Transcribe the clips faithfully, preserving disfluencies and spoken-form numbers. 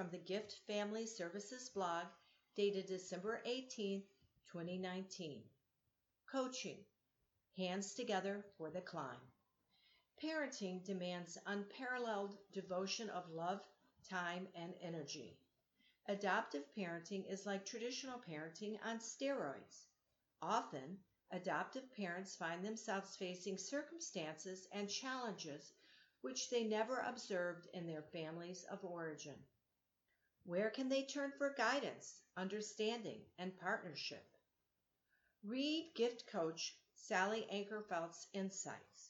from the Gift Family Services blog dated December eighteenth, twenty nineteen. Coaching. Hands together for the climb. Parenting demands unparalleled devotion of love, time, and energy. Adoptive parenting is like traditional parenting on steroids. Often, adoptive parents find themselves facing circumstances and challenges which they never observed in their families of origin. Where can they turn for guidance, understanding, and partnership? Read Gift Coach Sally Ankerfeldt's insights.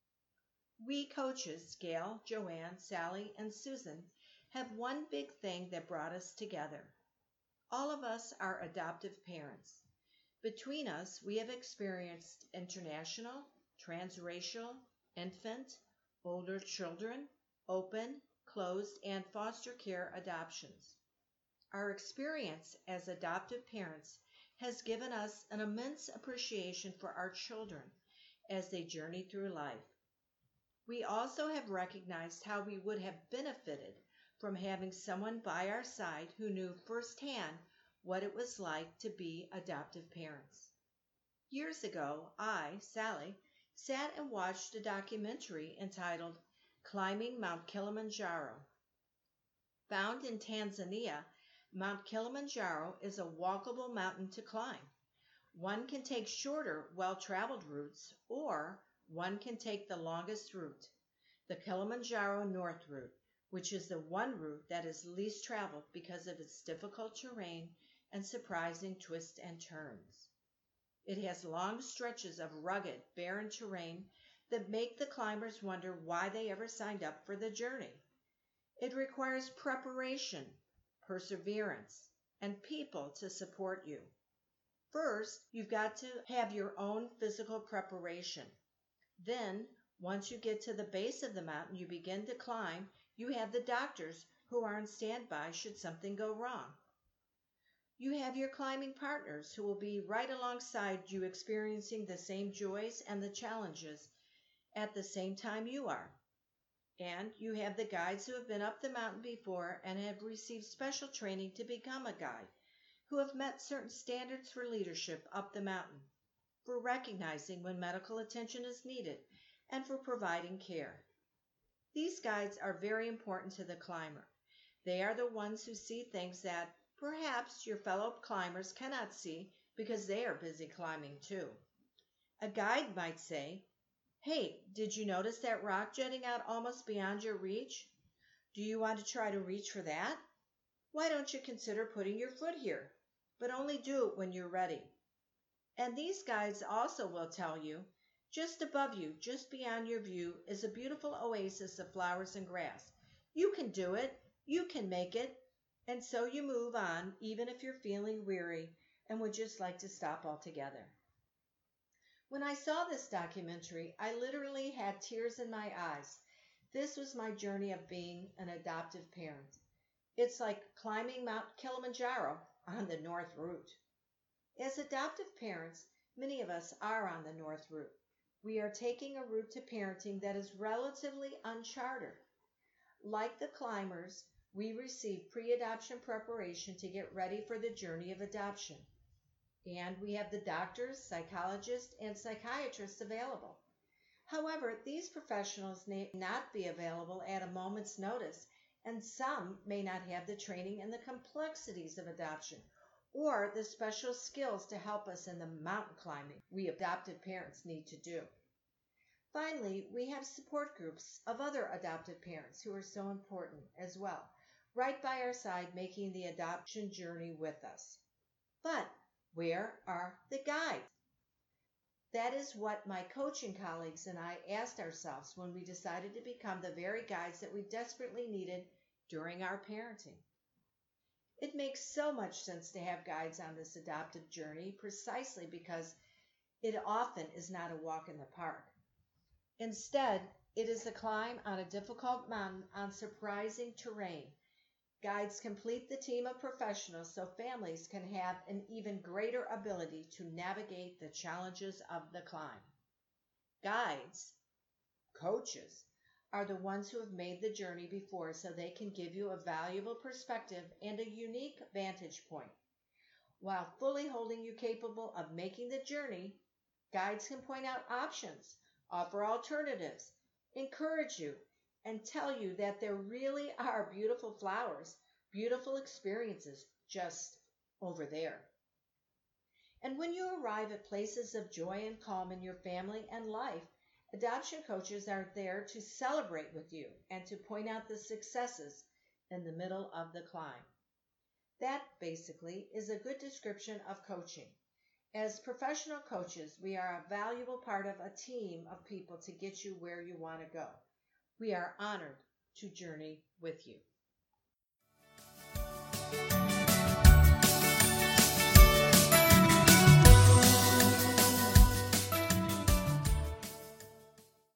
We coaches, Gail, Joanne, Sally, and Susan, have one big thing that brought us together. All of us are adoptive parents. Between us, we have experienced international, transracial, infant, older children, open, closed, and foster care adoptions. Our experience as adoptive parents has given us an immense appreciation for our children as they journey through life. We also have recognized how we would have benefited from having someone by our side who knew firsthand what it was like to be adoptive parents. Years ago, I, Sally, sat and watched a documentary entitled Climbing Mount Kilimanjaro. Found in Tanzania, Mount Kilimanjaro is a walkable mountain to climb. One can take shorter, well-traveled routes, or one can take the longest route, the Kilimanjaro North Route, which is the one route that is least traveled because of its difficult terrain and surprising twists and turns. It has long stretches of rugged, barren terrain that make the climbers wonder why they ever signed up for the journey. It requires preparation, perseverance, and people to support you. First, you've got to have your own physical preparation. Then, once you get to the base of the mountain you begin to climb, you have the doctors who are on standby should something go wrong. You have your climbing partners who will be right alongside you experiencing the same joys and the challenges at the same time you are. And you have the guides who have been up the mountain before and have received special training to become a guide, who have met certain standards for leadership up the mountain, for recognizing when medical attention is needed, and for providing care. These guides are very important to the climber. They are the ones who see things that perhaps your fellow climbers cannot see because they are busy climbing too. A guide might say, "Hey, did you notice that rock jutting out almost beyond your reach? Do you want to try to reach for that? Why don't you consider putting your foot here? But only do it when you're ready." And these guides also will tell you, just above you, just beyond your view, is a beautiful oasis of flowers and grass. You can do it. You can make it. And so you move on, even if you're feeling weary and would just like to stop altogether. When I saw this documentary, I literally had tears in my eyes. This was my journey of being an adoptive parent. It's like climbing Mount Kilimanjaro on the North Route. As adoptive parents, many of us are on the North Route. We are taking a route to parenting that is relatively uncharted. Like the climbers, we receive pre-adoption preparation to get ready for the journey of adoption. And we have the doctors, psychologists, and psychiatrists available. However, these professionals may not be available at a moment's notice, and some may not have the training and the complexities of adoption, or the special skills to help us in the mountain climbing we adoptive parents need to do. Finally, we have support groups of other adoptive parents who are so important as well, right by our side making the adoption journey with us. But where are the guides? That is what my coaching colleagues and I asked ourselves when we decided to become the very guides that we desperately needed during our parenting. It makes so much sense to have guides on this adoptive journey precisely because it often is not a walk in the park. Instead, it is a climb on a difficult mountain on surprising terrain. Guides complete the team of professionals so families can have an even greater ability to navigate the challenges of the climb. Guides, coaches, are the ones who have made the journey before, so they can give you a valuable perspective and a unique vantage point. While fully holding you capable of making the journey, guides can point out options, offer alternatives, encourage you, and tell you that there really are beautiful flowers, beautiful experiences just over there. And when you arrive at places of joy and calm in your family and life, adoption coaches are there to celebrate with you and to point out the successes in the middle of the climb. That basically is a good description of coaching. As professional coaches, we are a valuable part of a team of people to get you where you want to go. We are honored to journey with you.